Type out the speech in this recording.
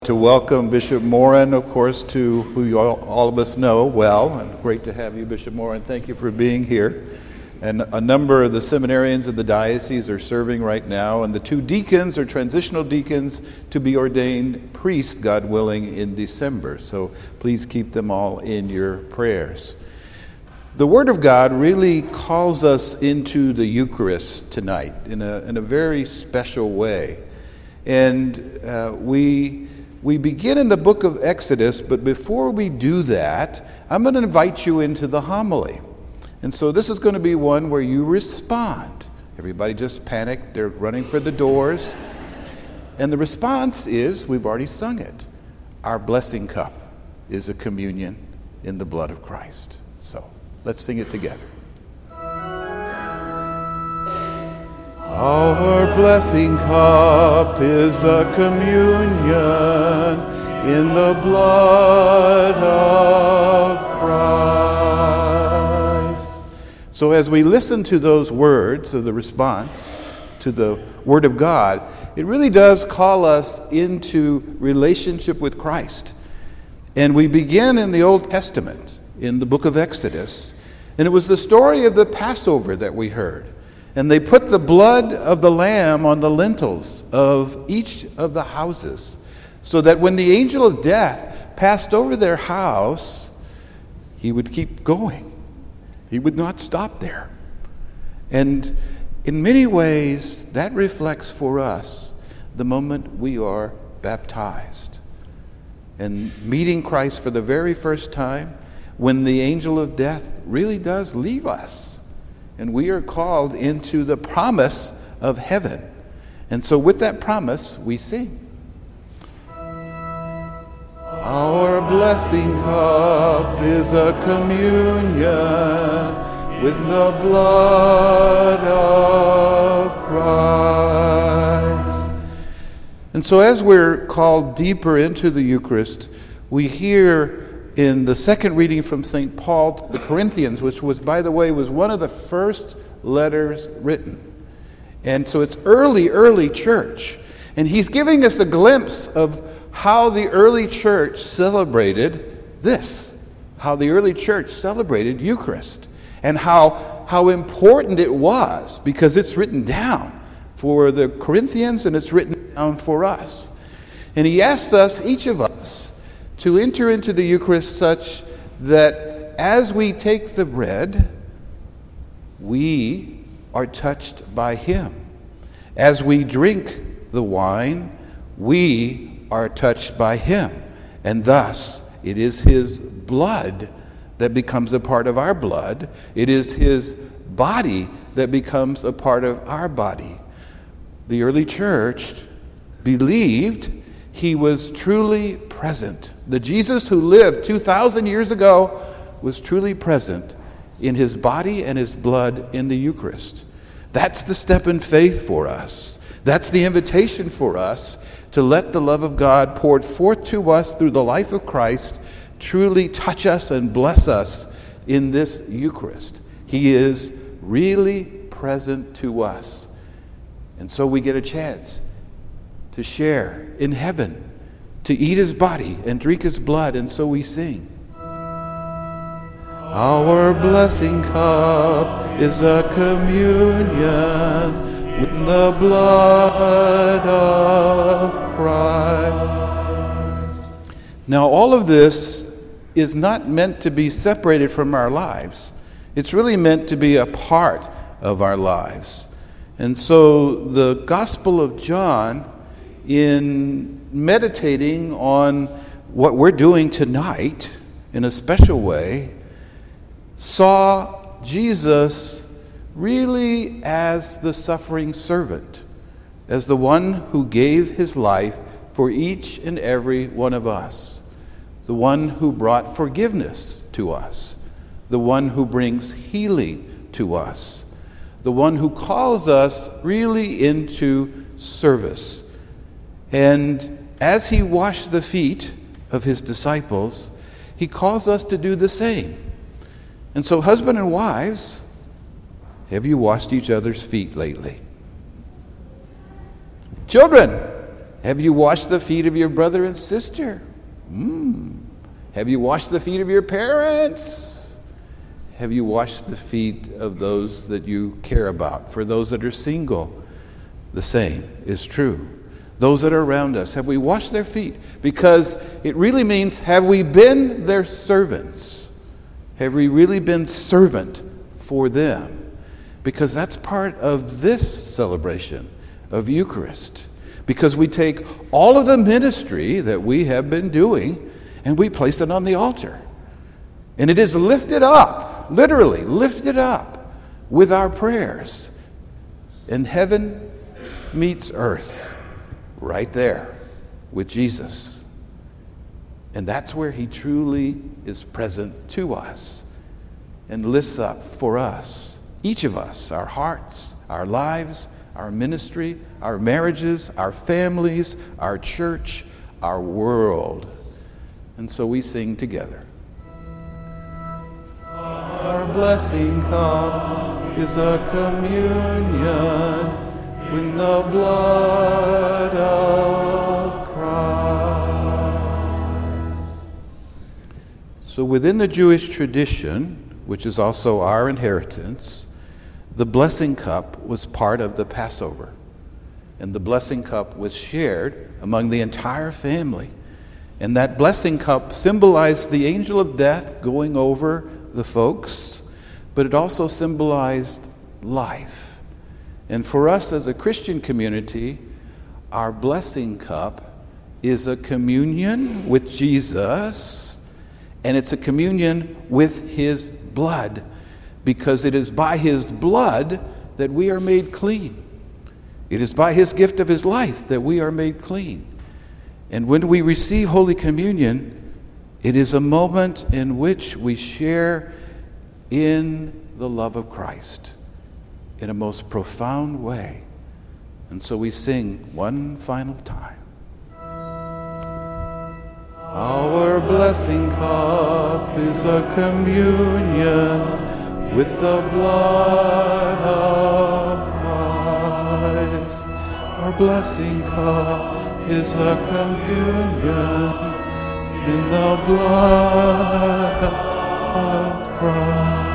To welcome Bishop Morin, of course, to who you all of us know well, and great to have you, Bishop Morin. Thank you for being here. And a number of the seminarians of the diocese are serving right now, and the two deacons are transitional deacons to be ordained priests, God willing, in December. So please keep them all in your prayers. The Word of God really calls us into the Eucharist tonight in a very special way. And we begin in the book of Exodus, but before we do that, I'm going to invite you into the homily. And so this is going to be one where you respond. Everybody just panicked. They're running for the doors. And the response is, we've already sung it. Our blessing cup is a communion in the blood of Christ. So let's sing it together. Our blessing cup is a communion in the blood of Christ. So as we listen to those words of the response to the Word of God, it really does call us into relationship with Christ. And we begin in the Old Testament, in the book of Exodus, and it was the story of the Passover that we heard. And they put the blood of the lamb on the lintels of each of the houses, so that when the angel of death passed over their house, he would keep going. He would not stop there. And in many ways, that reflects for us the moment we are baptized and meeting Christ for the very first time, when the angel of death really does leave us. And we are called into the promise of heaven. And so with that promise, we sing. Our blessing cup is a communion with the blood of Christ. And so as we're called deeper into the Eucharist, we hear in the second reading from St. Paul to the Corinthians, which was, by the way, was one of the first letters written. And so it's early church. And he's giving us a glimpse of how the early church celebrated this, how the early church celebrated Eucharist, and how important it was, because it's written down for the Corinthians and it's written down for us. And he asks us, each of us, to enter into the Eucharist such that as we take the bread, we are touched by Him. As we drink the wine, we are touched by Him. And thus, it is His blood that becomes a part of our blood. It is His body that becomes a part of our body. The early church believed He was truly present. The Jesus who lived 2,000 years ago was truly present in His body and His blood in the Eucharist. That's the step in faith for us. That's the invitation for us to let the love of God poured forth to us through the life of Christ truly touch us and bless us in this Eucharist. He is really present to us. And so we get a chance to share in heaven, to eat His body and drink His blood, and so we sing. Our blessing cup is a communion with the blood of Christ. Now, all of this is not meant to be separated from our lives. It's really meant to be a part of our lives. And so the Gospel of John, in meditating on what we're doing tonight in a special way, saw Jesus really as the suffering servant, as the one who gave His life for each and every one of us, the one who brought forgiveness to us, the one who brings healing to us, the one who calls us really into service. And as He washed the feet of His disciples, He calls us to do the same. And so, husband and wives, have you washed each other's feet lately? Children, Have you washed the feet of your brother and sister? Have you washed the feet of your parents? Have you washed the feet of those that you care about? For those that are single, the same is true. Those that are around us, have we washed their feet? Because it really means, have we been their servants? Have we really been servant for them? Because that's part of this celebration of Eucharist. Because we take all of the ministry that we have been doing and we place it on the altar. And it is lifted up, literally lifted up with our prayers. And heaven meets earth right there with Jesus. And that's where he truly is present to us and lifts up for us, each of us, our hearts, our lives, our ministry, our marriages, our families, our church, our world. And so we sing together. Our blessing cup is a communion with the blood of Christ. So within the Jewish tradition, which is also our inheritance, the blessing cup was part of the Passover. And the blessing cup was shared among the entire family. And that blessing cup symbolized the angel of death going over the folks, but it also symbolized life. And for us as a Christian community, our blessing cup is a communion with Jesus, and it's a communion with his blood, because it is by his blood that we are made clean. It is by his gift of his life that we are made clean. And when we receive Holy Communion, it is a moment in which we share in the love of Christ in a most profound way. And so we sing one final time. Our blessing cup is a communion with the blood of Christ. Our blessing cup is a communion in the blood of Christ.